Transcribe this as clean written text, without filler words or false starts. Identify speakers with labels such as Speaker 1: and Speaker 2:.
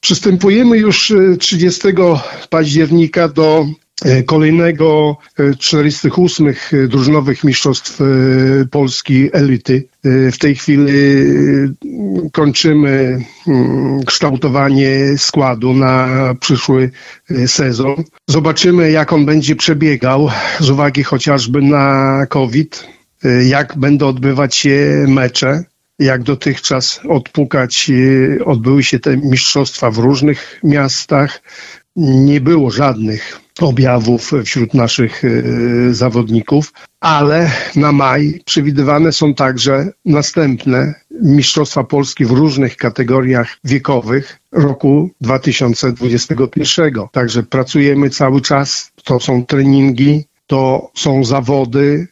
Speaker 1: Przystępujemy już 30 października do kolejnego 48. drużynowych mistrzostw Polski elity. W tej chwili kończymy kształtowanie składu na przyszły sezon. Zobaczymy, jak on będzie przebiegał z uwagi chociażby na COVID, jak będą odbywać się mecze. Jak dotychczas odbyły się te mistrzostwa w różnych miastach. Nie było żadnych objawów wśród naszych zawodników, ale na maj przewidywane są także następne mistrzostwa Polski w różnych kategoriach wiekowych roku 2021. Także pracujemy cały czas, to są treningi, to są zawody,